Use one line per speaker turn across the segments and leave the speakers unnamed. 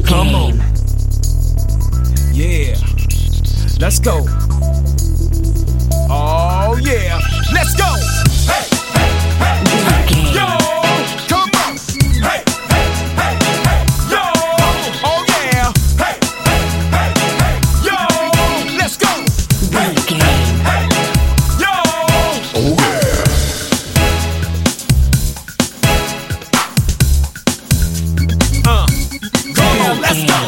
Come on. Yeah. Let's go. Oh yeah. Let's go. Hey, hey, hey, hey. Yo. Come on. Hey, hey, hey, hey. Yo. Oh yeah. Hey, hey, hey, hey. Yo. Let's go. Hey, hey, hey. Yo. Oh yeah. Come on. Let's go.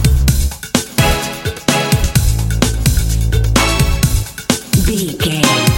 Game.